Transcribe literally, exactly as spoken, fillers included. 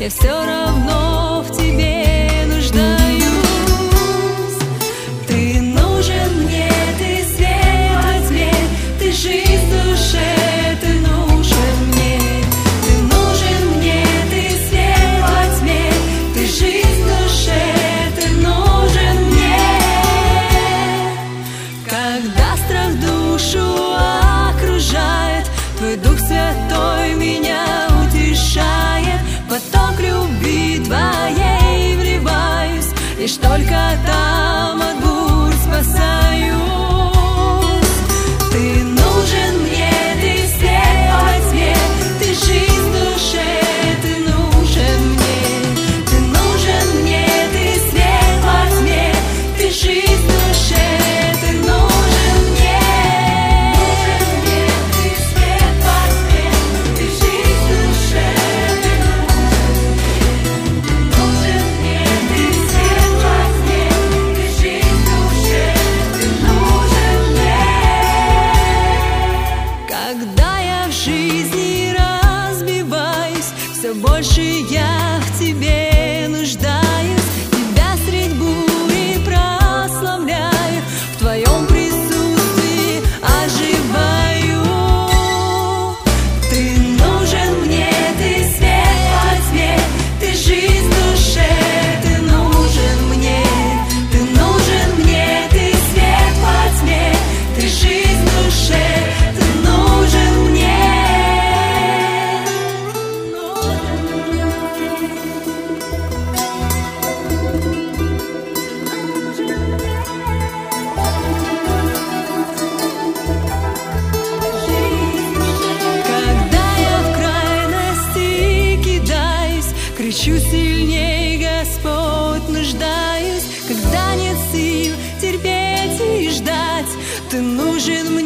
я все равно в тебе нуждаюсь. Ты нужен мне, ты свет во тьме, ты жизнь в душе, ты нужен мне. Ты нужен мне, ты свет во тьме, ты жизнь в душе, ты нужен мне. Когда страх душу окружает, Твой Дух Святой меня утешает. Поток любви Твоей вливаюсь, лишь только там от бурь спасаюсь. Ты нужен мне, ты свет во тьме, ты жизнь в душе, ты нужен мне. Ты нужен мне, ты свет во тьме, ты жизнь в душе, ты нужен мне. Нужен мне, ты свет во тьме, ты жизнь в душе, ты нужен мне. Нужен мне, ты свет во тьме, ты жизнь в душе, ты нужен мне. Когда я в жизни разбиваюсь, все больше я в Тебе нуждаюсь. Тебя средь бури прославляю, в Твоем присутствии оживаю. Ты нужен мне, ты свет во тьме, ты жизнь в душе, ты нужен мне. Ты нужен мне, ты свет во тьме, ты жизнь в душе, ты нужен мне. Когда я в крайности кидаюсь, кричу сильней, Господь, нуждаюсь. Когда нет сил терпеть и ждать, Ты нужен мне.